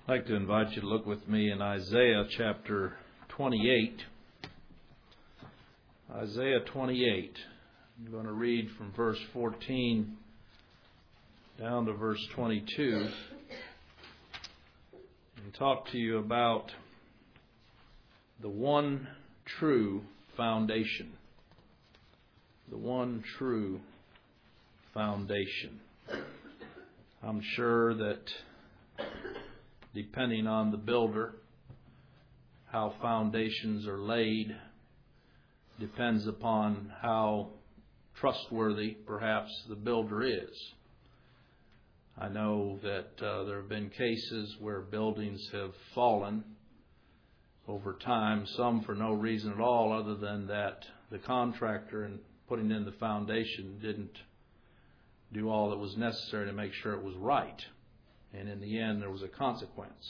I'd like to invite you to look with me in Isaiah chapter 28. Isaiah 28. I'm going to read from verse 14 down to verse 22 and talk to you about the one true foundation. The one true foundation. I'm sure that depending on the builder, how foundations are laid depends upon how trustworthy perhaps the builder is. I know that there have been cases where buildings have fallen over time, some for no reason at all other than that the contractor in putting in the foundation didn't do all that was necessary to make sure it was right. And in the end, there was a consequence.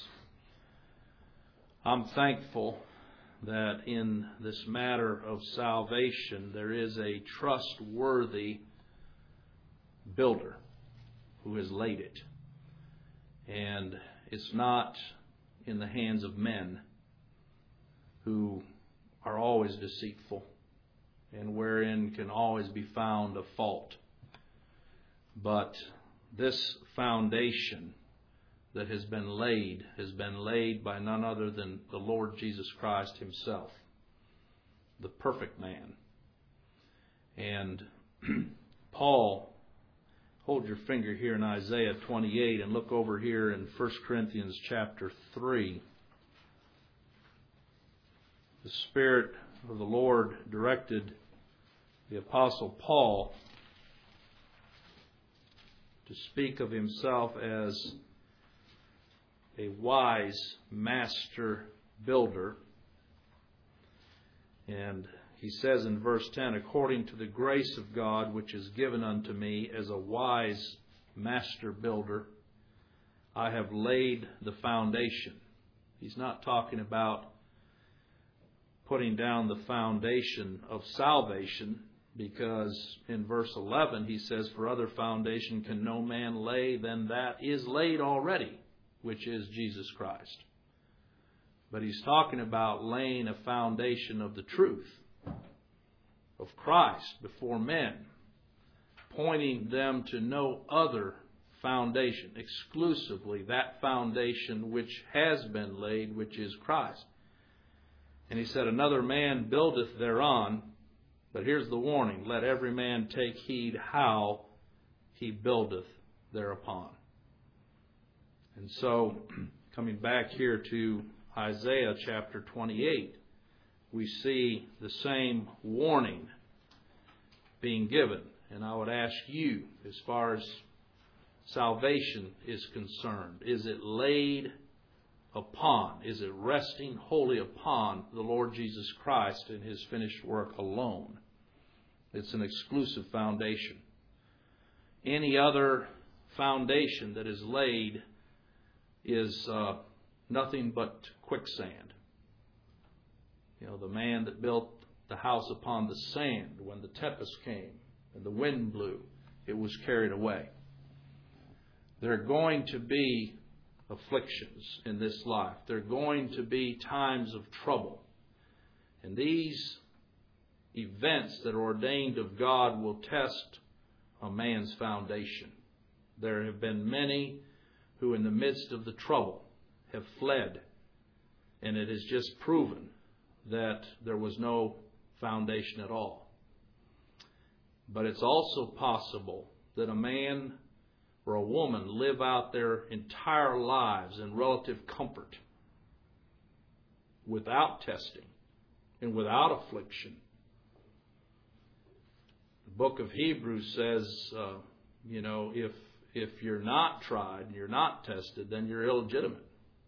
I'm thankful that in this matter of salvation, there is a trustworthy builder who has laid it. And it's not in the hands of men who are always deceitful and wherein can always be found a fault. But this foundation that has been laid by none other than the Lord Jesus Christ himself, the perfect man. And Paul, hold your finger here in Isaiah 28 and look over here in 1 Corinthians chapter 3. The Spirit of the Lord directed the Apostle Paul to speak of himself as a wise master builder. And he says in verse 10, according to the grace of God which is given unto me as a wise master builder, I have laid the foundation. He's not talking about putting down the foundation of salvation, because in verse 11 he says, for other foundation can no man lay than that is laid already, which is Jesus Christ. But he's talking about laying a foundation of the truth of Christ before men, pointing them to no other foundation, exclusively that foundation which has been laid, which is Christ. And he said, another man buildeth thereon, but here's the warning, let every man take heed how he buildeth thereupon. And so, coming back here to Isaiah chapter 28, we see the same warning being given. And I would ask you, as far as salvation is concerned, is it laid upon, is it resting wholly upon the Lord Jesus Christ and his finished work alone? It's an exclusive foundation. Any other foundation that is laid is nothing but quicksand. You know, the man that built the house upon the sand, when the tempest came and the wind blew, it was carried away. There are going to be afflictions in this life. There are going to be times of trouble. And these events that are ordained of God will test a man's foundation. There have been many who in the midst of the trouble have fled, and it is just proven that there was no foundation at all. But it's also possible that a man or a woman live out their entire lives in relative comfort without testing and without affliction. The book of Hebrews says, if you're not tried and you're not tested, then you're illegitimate.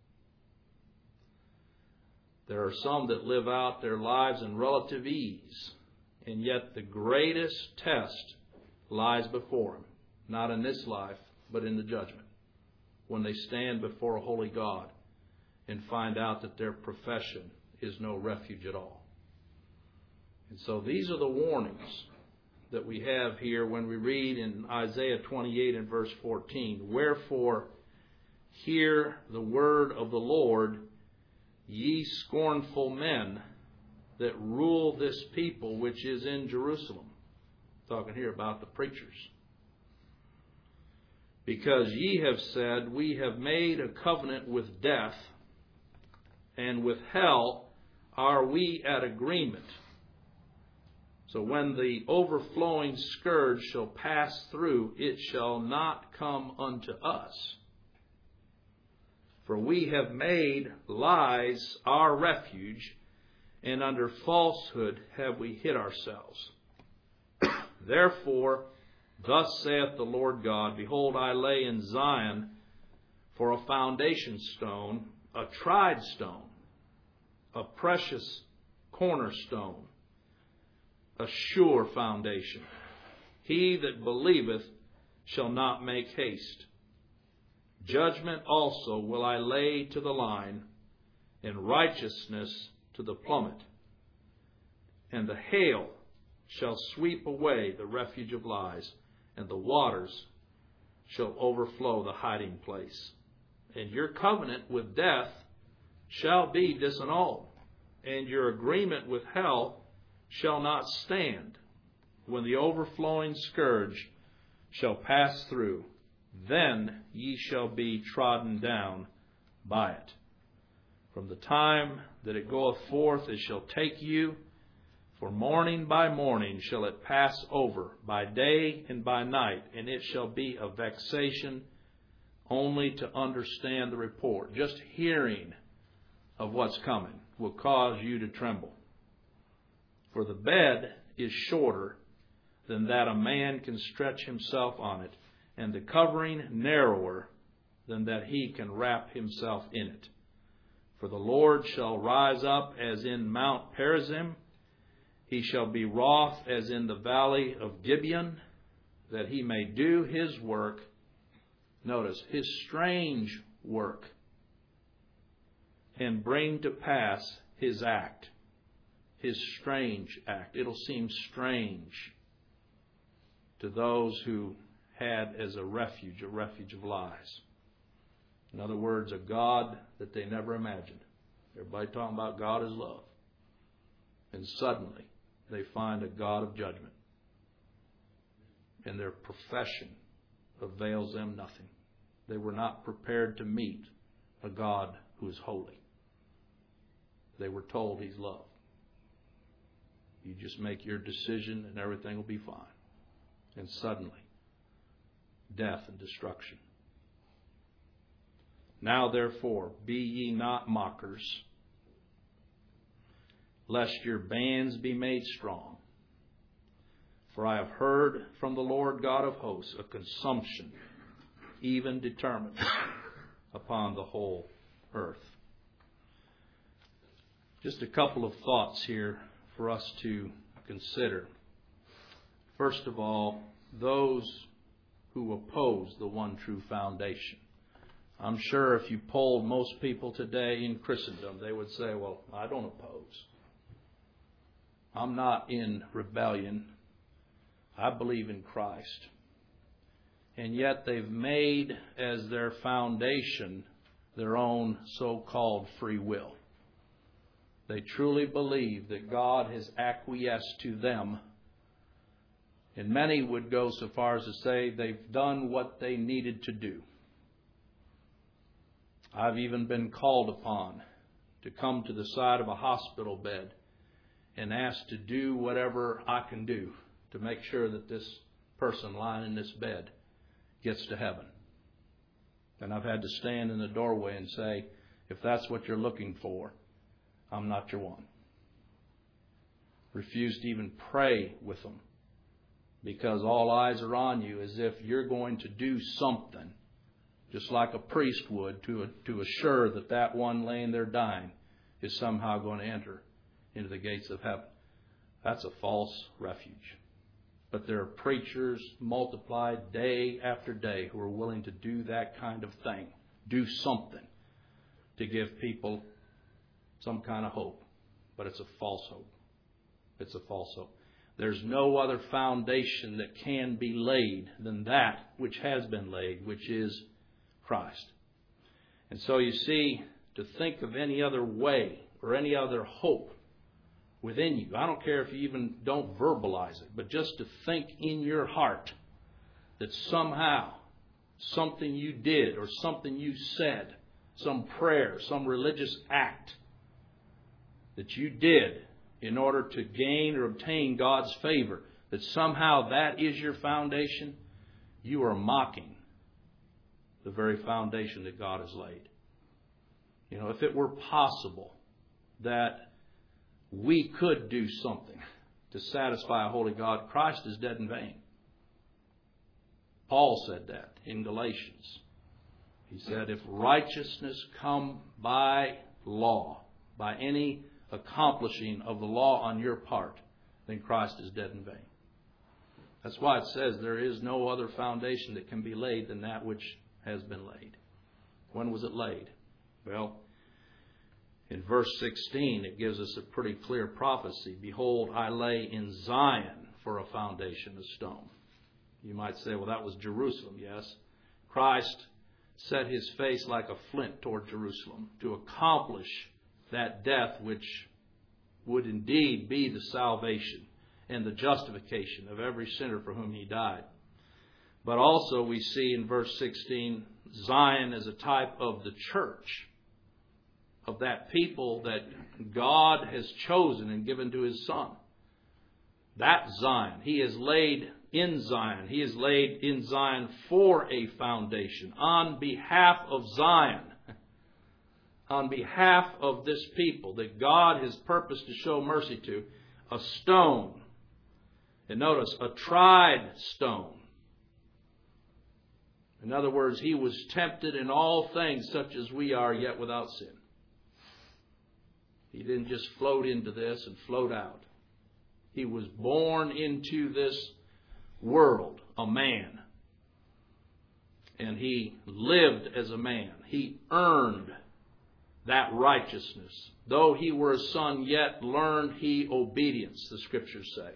There are some that live out their lives in relative ease, and yet the greatest test lies before them, not in this life, but in the judgment, when they stand before a holy God and find out that their profession is no refuge at all. And so these are the warnings that we have here when we read in Isaiah 28 and verse 14, wherefore hear the word of the Lord, ye scornful men that rule this people which is in Jerusalem. Talking here about the preachers. Because ye have said, we have made a covenant with death, and with hell are we at agreement. So when the overflowing scourge shall pass through, it shall not come unto us. For we have made lies our refuge, and under falsehood have we hid ourselves. Therefore, thus saith the Lord God, behold, I lay in Zion for a foundation stone, a tried stone, a precious cornerstone, a sure foundation. He that believeth shall not make haste. Judgment also will I lay to the line, and righteousness to the plummet. And the hail shall sweep away the refuge of lies, and the waters shall overflow the hiding place. And your covenant with death shall be disannulled, and your agreement with hell shall not stand. When the overflowing scourge shall pass through, then ye shall be trodden down by it. From the time that it goeth forth, it shall take you, for morning by morning shall it pass over, by day and by night, and it shall be a vexation only to understand the report. Just hearing of what's coming will cause you to tremble. For the bed is shorter than that a man can stretch himself on it, and the covering narrower than that he can wrap himself in it. For the Lord shall rise up as in Mount Perazim, he shall be wroth as in the valley of Gibeon, that he may do his work. Notice, his strange work, and bring to pass his act. His strange act. It'll seem strange to those who had as a refuge of lies. In other words, a God that they never imagined. Everybody talking about God is love. And suddenly they find a God of judgment. And their profession avails them nothing. They were not prepared to meet a God who is holy. They were told he's love. You just make your decision and everything will be fine. And suddenly, death and destruction. Now therefore, be ye not mockers, lest your bands be made strong. For I have heard from the Lord God of hosts a consumption, even determined, upon the whole earth. Just a couple of thoughts here for us to consider. First of all, those who oppose the one true foundation. I'm sure if you polled most people today in Christendom, they would say, well, I don't oppose. I'm not in rebellion. I believe in Christ. And yet they've made as their foundation their own so-called free will. They truly believe that God has acquiesced to them. And many would go so far as to say they've done what they needed to do. I've even been called upon to come to the side of a hospital bed and asked to do whatever I can do to make sure that this person lying in this bed gets to heaven. And I've had to stand in the doorway and say, if that's what you're looking for, I'm not your one. Refuse to even pray with them, because all eyes are on you, as if you're going to do something, just like a priest would, to assure that that one laying there dying is somehow going to enter into the gates of heaven. That's a false refuge. But there are preachers multiplied day after day who are willing to do that kind of thing, do something to give people some kind of hope. But it's a false hope. It's a false hope. There's no other foundation that can be laid than that which has been laid, which is Christ. And so you see, to think of any other way or any other hope within you, I don't care if you even don't verbalize it, but just to think in your heart that somehow something you did or something you said, some prayer, some religious act that you did in order to gain or obtain God's favor, that somehow that is your foundation, you are mocking the very foundation that God has laid. You know, if it were possible that we could do something to satisfy a holy God, Christ is dead in vain. Paul said that in Galatians. He said, if righteousness come by law, by any accomplishing of the law on your part, then Christ is dead in vain. That's why it says there is no other foundation that can be laid than that which has been laid. When was it laid? Well, in verse 16, it gives us a pretty clear prophecy. Behold, I lay in Zion for a foundation of stone. You might say, well, that was Jerusalem. Yes. Christ set his face like a flint toward Jerusalem to accomplish that death which would indeed be the salvation and the justification of every sinner for whom he died. But also we see in verse 16, Zion as a type of the church, of that people that God has chosen and given to his Son. That Zion, he has laid in Zion. He has laid in Zion for a foundation on behalf of Zion, on behalf of this people that God has purposed to show mercy to, a stone. And notice, a tried stone. In other words, he was tempted in all things such as we are, yet without sin. He didn't just float into this and float out. He was born into this world, a man. And he lived as a man. He earned that righteousness. Though he were a son, yet learned he obedience, the Scriptures say.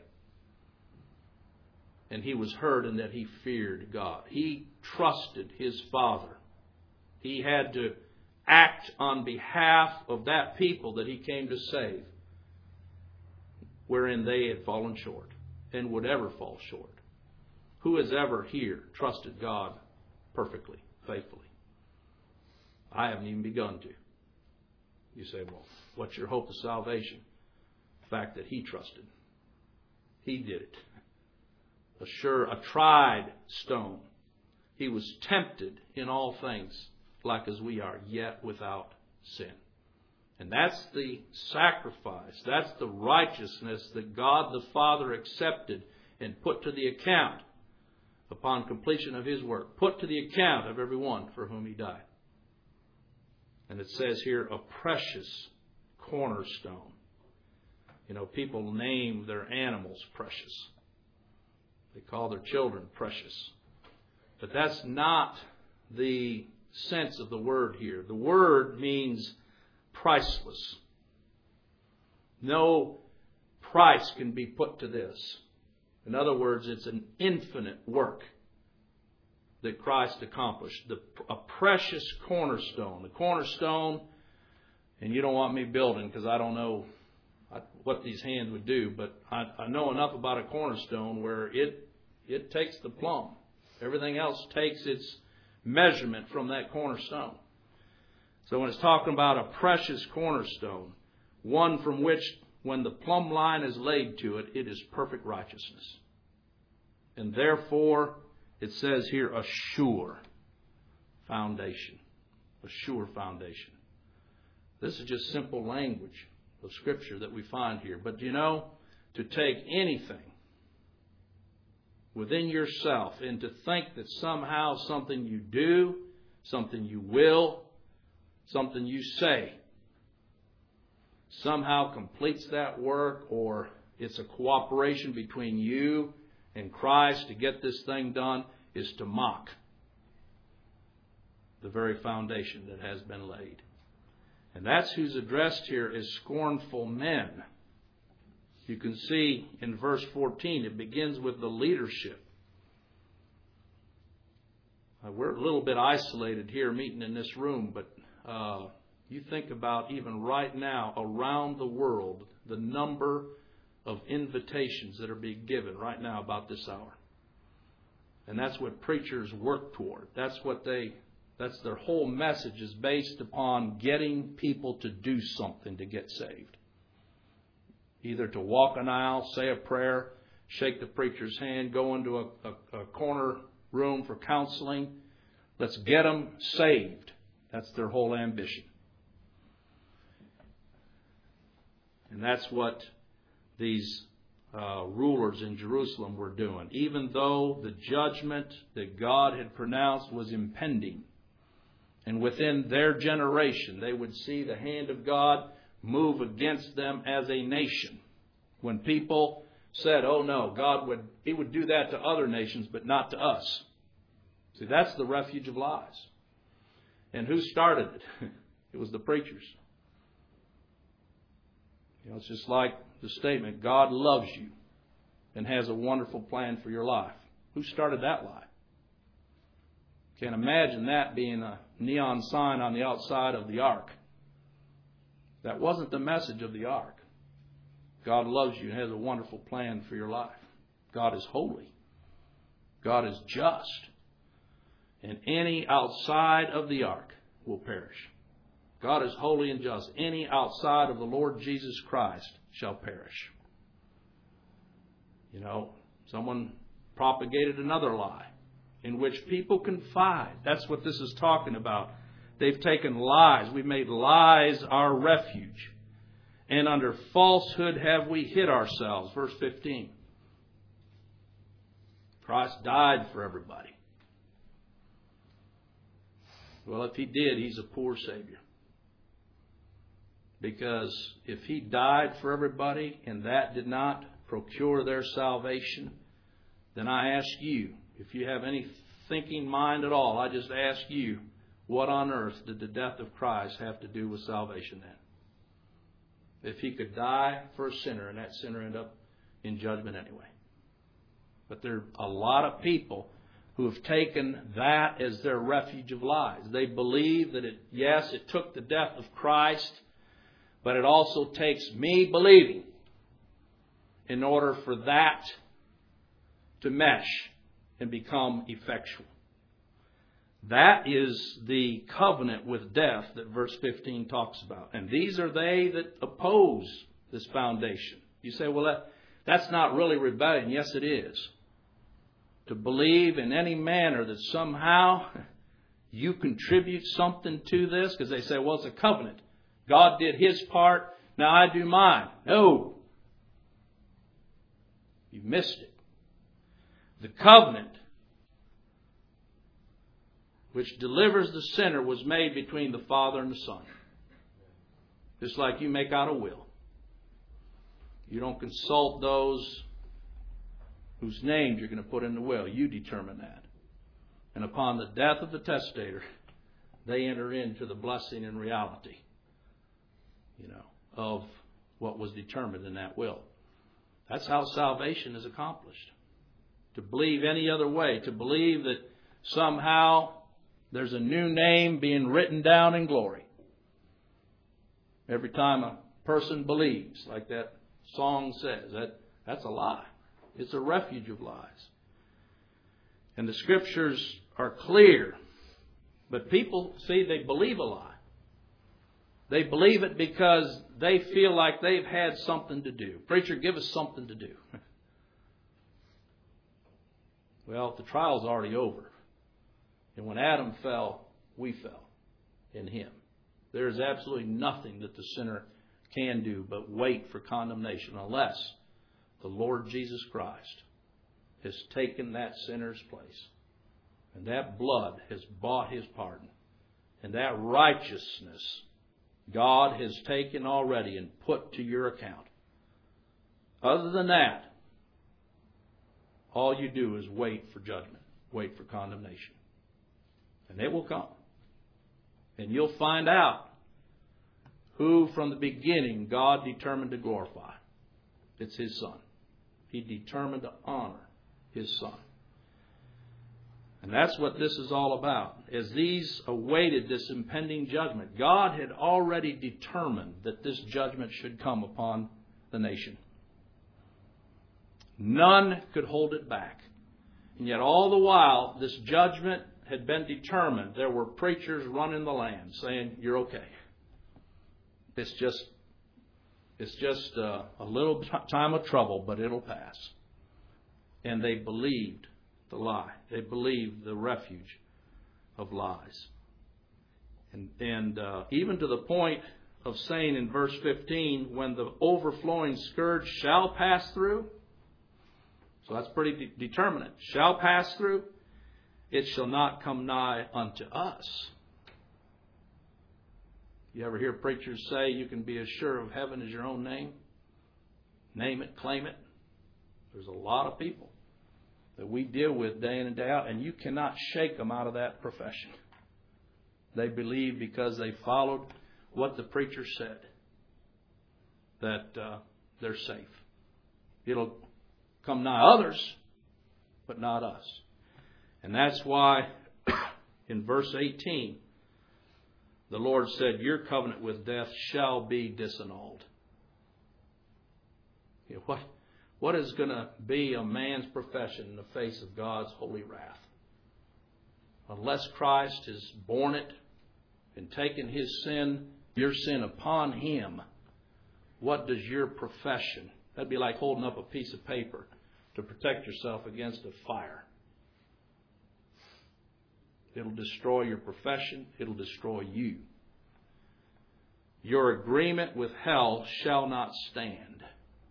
And he was heard in that he feared God. He trusted his Father. He had to act on behalf of that people that he came to save, wherein they had fallen short and would ever fall short. Who has ever here trusted God perfectly, faithfully? I haven't even begun to. You say, well, what's your hope of salvation? The fact that he trusted. He did it. A tried stone. He was tempted in all things, like as we are, yet without sin. And that's the sacrifice. That's the righteousness that God the Father accepted and put to the account upon completion of his work. Put to the account of every one for whom he died. And it says here, a precious cornerstone. You know, people name their animals precious. They call their children precious. But that's not the sense of the word here. The word means priceless. No price can be put to this. In other words, it's an infinite work that Christ accomplished. A precious cornerstone. The cornerstone, and you don't want me building because I don't know what these hands would do, but I know enough about a cornerstone where it takes the plumb. Everything else takes its measurement from that cornerstone. So when it's talking about a precious cornerstone, one from which, when the plumb line is laid to it, it is perfect righteousness. And therefore, it says here, a sure foundation. A sure foundation. This is just simple language of Scripture that we find here. But you know, to take anything within yourself and to think that somehow something you do, something you will, something you say somehow completes that work, or it's a cooperation between you and Christ to get this thing done, is to mock the very foundation that has been laid. And that's who's addressed here as scornful men. You can see in verse 14, it begins with the leadership. We're a little bit isolated here meeting in this room, but you think about even right now around the world, the number of invitations that are being given right now about this hour. And that's what preachers work toward. That's their whole message is based upon getting people to do something to get saved. Either to walk an aisle, say a prayer, shake the preacher's hand, go into a corner room for counseling. Let's get them saved. That's their whole ambition. And that's what these rulers in Jerusalem were doing. Even though the judgment that God had pronounced was impending, and within their generation they would see the hand of God move against them as a nation. When people said, oh no, He would do that to other nations, but not to us. See, that's the refuge of lies. And who started it? It was the preachers. It's just like the statement, God loves you and has a wonderful plan for your life. Who started that lie? Can't imagine that being a neon sign on the outside of the ark. That wasn't the message of the ark. God loves you and has a wonderful plan for your life. God is holy. God is just. And any outside of the ark will perish. God is holy and just. Any outside of the Lord Jesus Christ shall perish. Someone propagated another lie in which people confide. That's what this is talking about. They've taken lies. We've made lies our refuge. And under falsehood have we hid ourselves. Verse 15. Christ died for everybody. Well, if He did, He's a poor Savior. Because if He died for everybody and that did not procure their salvation, then I ask you, if you have any thinking mind at all, I just ask you, what on earth did the death of Christ have to do with salvation then? If He could die for a sinner and that sinner end up in judgment anyway. But there are a lot of people who have taken that as their refuge of lies. They believe that it took the death of Christ, but it also takes me believing in order for that to mesh and become effectual. That is the covenant with death that verse 15 talks about. And these are they that oppose this foundation. You say, well, that's not really rebellion. Yes, it is. To believe in any manner that somehow you contribute something to this, because they say, well, it's a covenant. God did His part, now I do mine. No. You've missed it. The covenant which delivers the sinner was made between the Father and the Son. Just like you make out a will. You don't consult those whose names you're going to put in the will. You determine that. And upon the death of the testator, they enter into the blessing and reality, of what was determined in that will. That's how salvation is accomplished. To believe any other way, to believe that somehow there's a new name being written down in glory. Every time a person believes, like that song says, that's a lie. It's a refuge of lies. And the Scriptures are clear. But people, see, they believe a lie. They believe it because they feel like they've had something to do. Preacher, give us something to do. Well, the trial's already over. And when Adam fell, we fell in him. There is absolutely nothing that the sinner can do but wait for condemnation unless the Lord Jesus Christ has taken that sinner's place. And that blood has bought his pardon. And that righteousness God has taken already and put to your account. Other than that, all you do is wait for judgment, wait for condemnation. And it will come. And you'll find out who from the beginning God determined to glorify. It's His Son. He determined to honor His Son. And that's what this is all about. As these awaited this impending judgment, God had already determined that this judgment should come upon the nation. None could hold it back. And yet all the while, this judgment had been determined. There were preachers running the land saying, you're okay. It's just a little time of trouble, but it'll pass. And they believed the lie. They believed the refuge of lies. And even to the point of saying in verse 15, when the overflowing scourge shall pass through, so that's pretty determinate, shall pass through, it shall not come nigh unto us. You ever hear preachers say you can be as sure of heaven as your own name? Name it, claim it. There's a lot of people that we deal with day in and day out, and you cannot shake them out of that profession. They believe because they followed what the preacher said that they're safe. It'll come nigh others, but not us. And that's why in verse 18, the Lord said, your covenant with death shall be disannulled. You know, what is going to be a man's profession in the face of God's holy wrath? Unless Christ has borne it and taken his sin, your sin upon him, what does your profession? That'd be like holding up a piece of paper to protect yourself against a fire. It'll destroy your profession. It'll destroy you. Your agreement with hell shall not stand.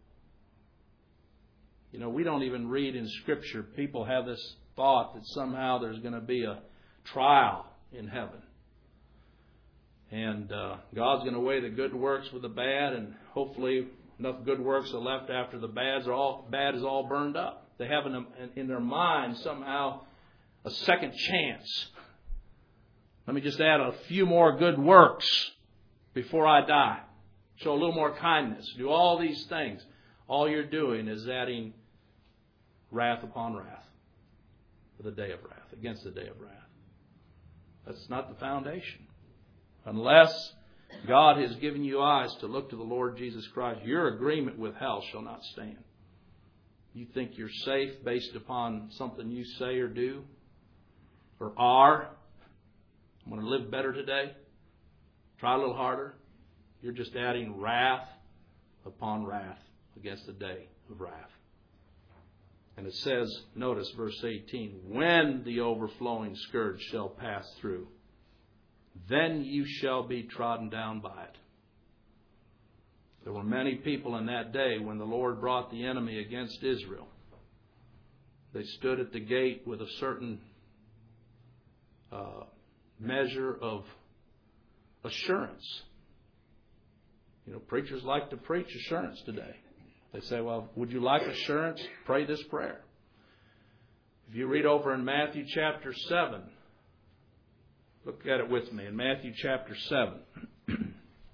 You know, we don't even read in Scripture. People have this thought that somehow there's going to be a trial in heaven. And God's going to weigh the good works with the bad, and hopefully enough good works are left after the bad is all burned up. They have in their mind somehow a second chance. Let me just add a few more good works before I die. Show a little more kindness. Do all these things. All you're doing is adding wrath upon wrath for the day of wrath, against the day of wrath. That's not the foundation. Unless God has given you eyes to look to the Lord Jesus Christ, your agreement with hell shall not stand. You think you're safe based upon something you say or do or are. I'm going to live better today. Try a little harder. You're just adding wrath upon wrath against the day of wrath. And it says, notice verse 18, when the overflowing scourge shall pass through, then you shall be trodden down by it. There were many people in that day when the Lord brought the enemy against Israel. They stood at the gate with a certain measure of assurance. You know, preachers like to preach assurance today. They say, well, would you like assurance? Pray this prayer. If you read over in Matthew chapter 7, look at it with me. In Matthew chapter 7,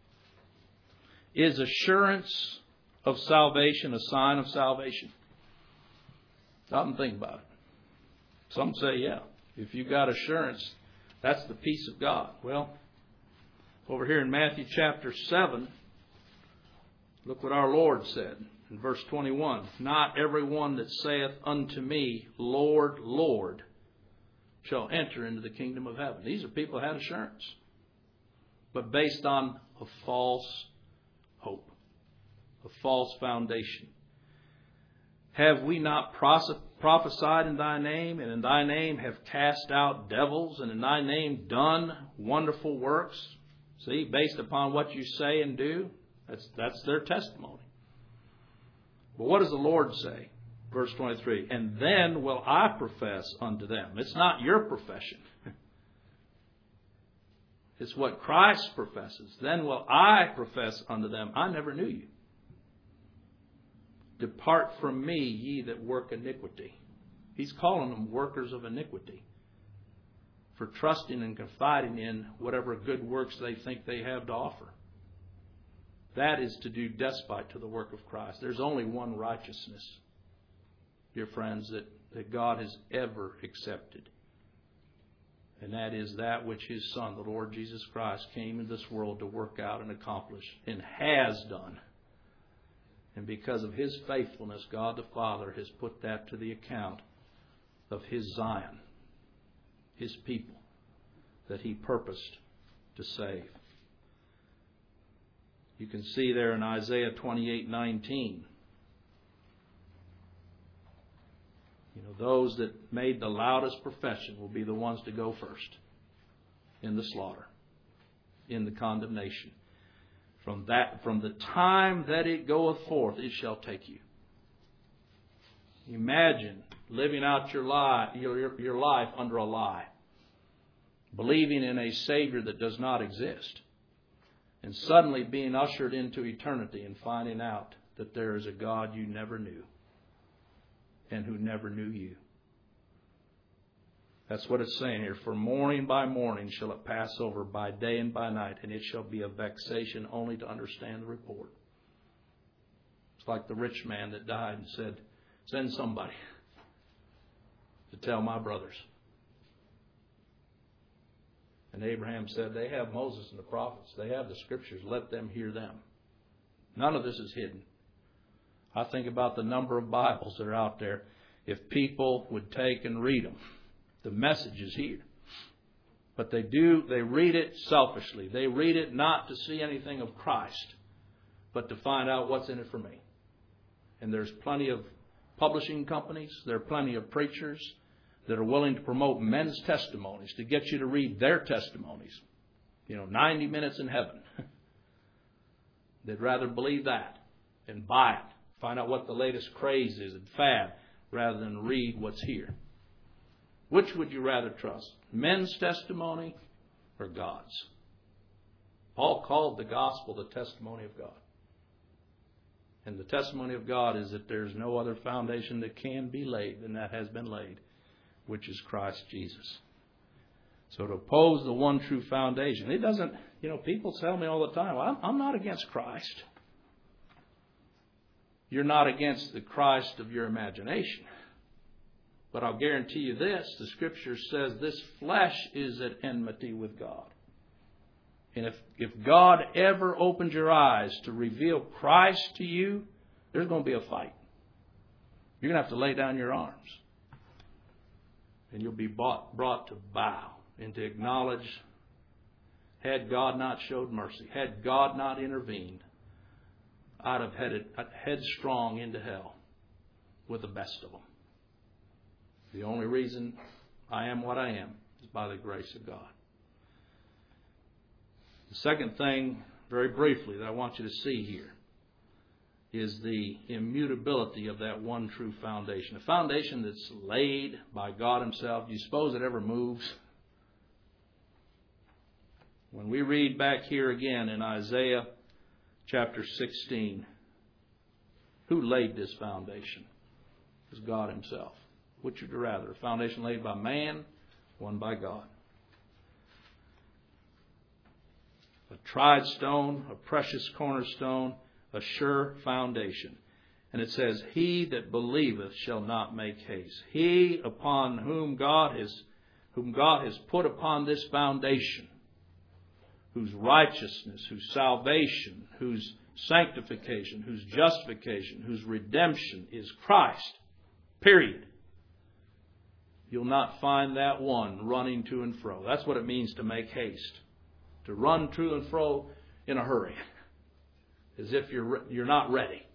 is assurance of salvation a sign of salvation? Stop and think about it. Some say, yeah, if you've got assurance, that's the peace of God. Well, over here in Matthew chapter 7, look what our Lord said in verse 21. Not everyone that saith unto me, Lord, Lord, shall enter into the kingdom of heaven. These are people who had assurance, but based on a false hope, a false foundation. Have we not prophesied in thy name, and in thy name have cast out devils, and in thy name done wonderful works? See, based upon what you say and do, that's their testimony. But what does the Lord say? Verse 23, and then will I profess unto them. It's not your profession. It's what Christ professes. Then will I profess unto them, I never knew you. Depart from me, ye that work iniquity. He's calling them workers of iniquity for trusting and confiding in whatever good works they think they have to offer. That is to do despite to the work of Christ. There's only one righteousness, dear friends, that God has ever accepted. And that is that which His Son, the Lord Jesus Christ, came into this world to work out and accomplish, and has done. And because of His faithfulness, God the Father has put that to the account of His Zion, His people, that He purposed to save. You can see there in Isaiah 28:19. Those that made the loudest profession will be the ones to go first in the slaughter, in the condemnation. From the time that it goeth forth, it shall take you. Imagine living out your life under a lie, believing in a Savior that does not exist, and suddenly being ushered into eternity and finding out that there is a God you never knew and who never knew you. That's what it's saying here. For morning by morning shall it pass over, by day and by night, and it shall be a vexation only to understand the report. It's like the rich man that died and said, send somebody to tell my brothers. And Abraham said, they have Moses and the prophets. They have the Scriptures. Let them hear them. None of this is hidden. I think about the number of Bibles that are out there. If people would take and read them, the message is here. But they read it selfishly. They read it not to see anything of Christ, but to find out what's in it for me. And there's plenty of publishing companies, there are plenty of preachers that are willing to promote men's testimonies to get you to read their testimonies. 90 minutes in heaven. They'd rather believe that and buy it. Find out what the latest craze is and fad rather than read what's here. Which would you rather trust? Men's testimony or God's? Paul called the gospel the testimony of God. And the testimony of God is that there's no other foundation that can be laid than that has been laid, which is Christ Jesus. So to oppose the one true foundation, it doesn't, people tell me all the time, well, I'm not against Christ. You're not against the Christ of your imagination. But I'll guarantee you this, the Scripture says this flesh is at enmity with God. And if God ever opens your eyes to reveal Christ to you, there's going to be a fight. You're going to have to lay down your arms. And you'll be brought to bow and to acknowledge, had God not showed mercy, had God not intervened, I'd have headed headstrong into hell with the best of them. The only reason I am what I am is by the grace of God. The second thing, very briefly, that I want you to see here is the immutability of that one true foundation. A foundation that's laid by God Himself. Do you suppose it ever moves? When we read back here again in Isaiah chapter 16, who laid this foundation? It was God Himself. Which would you rather? A foundation laid by man, one by God. A tried stone, a precious cornerstone, a sure foundation. And it says, he that believeth shall not make haste. He upon whom God has put upon this foundation, whose righteousness, whose salvation, whose sanctification, whose justification, whose redemption is Christ. Period. You'll not find that one running to and fro. That's what it means to make haste. To run to and fro in a hurry. As if you're not ready.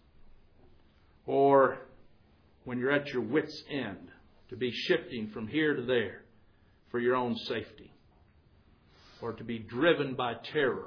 Or when you're at your wit's end. To be shifting from here to there for your own safety. Or to be driven by terror.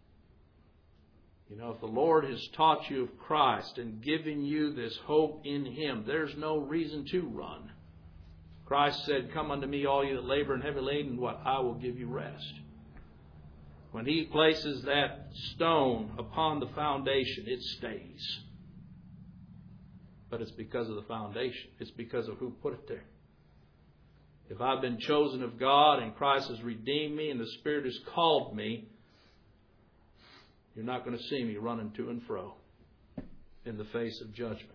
If the Lord has taught you of Christ and given you this hope in Him, there's no reason to run. Christ said, come unto me, all you that labor and heavy laden, what? I will give you rest. When He places that stone upon the foundation, it stays. But it's because of the foundation. It's because of who put it there. If I've been chosen of God and Christ has redeemed me and the Spirit has called me, you're not going to see me running to and fro in the face of judgment.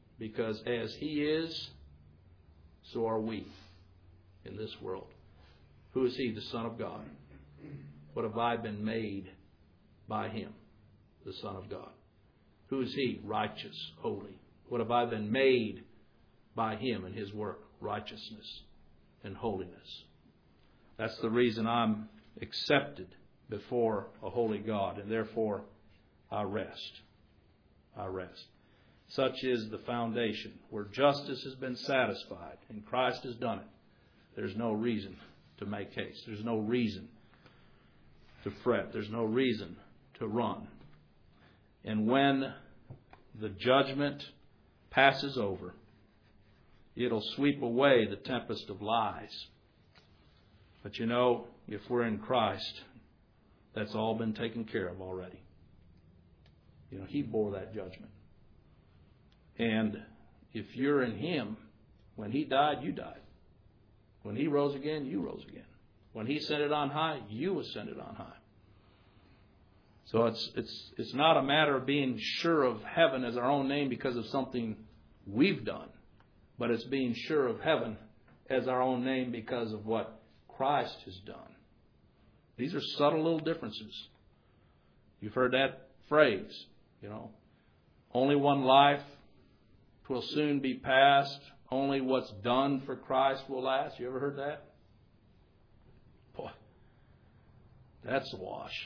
Because as He is, so are we in this world. Who is He? The Son of God. What have I been made by Him? The Son of God. Who is He? Righteous, holy. What have I been made by Him and His work? Righteousness and holiness. That's the reason I'm accepted before a holy God, and therefore I rest. I rest. Such is the foundation. Where justice has been satisfied and Christ has done it, there's no reason to make haste. There's no reason to fret. There's no reason to run. And when the judgment passes over, it'll sweep away the tempest of lies. But you know, if we're in Christ, that's all been taken care of already. You know, He bore that judgment. And if you're in Him, when He died, you died. When He rose again, you rose again. When He ascended on high, you ascended on high. So it's not a matter of being sure of heaven as our own name because of something we've done, but it's being sure of heaven as our own name because of what Christ has done. These are subtle little differences. You've heard that phrase, you know. Only one life, 'twill soon be past. Only what's done for Christ will last. You ever heard that? Boy, that's a wash.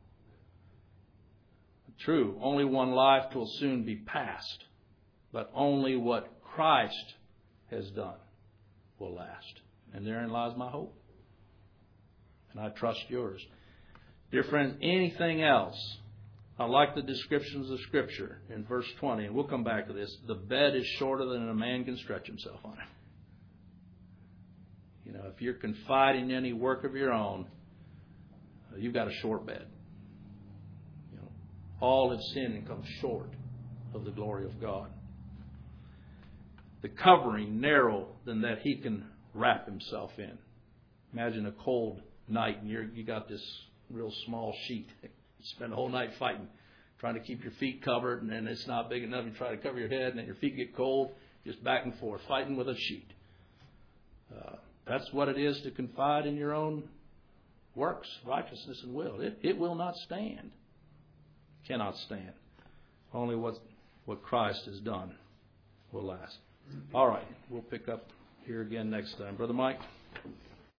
True, only one life 'twill soon be past. But only what Christ has done will last. And therein lies my hope. And I trust yours. Dear friends, anything else? I like the descriptions of Scripture in verse 20, and we'll come back to this. The bed is shorter than a man can stretch himself on it. You know, if you're confiding in any work of your own, you've got a short bed. You know, all have sinned and come short of the glory of God. The covering narrow than that he can wrap himself in. Imagine a cold night and you got this real small sheet. You spend the whole night fighting, trying to keep your feet covered, and then it's not big enough. You try to cover your head, and then your feet get cold. Just back and forth, fighting with a sheet. That's what it is to confide in your own works, righteousness, and will. It will not stand. Cannot stand. Only what Christ has done will last. All right, we'll pick up here again next time. Brother Mike?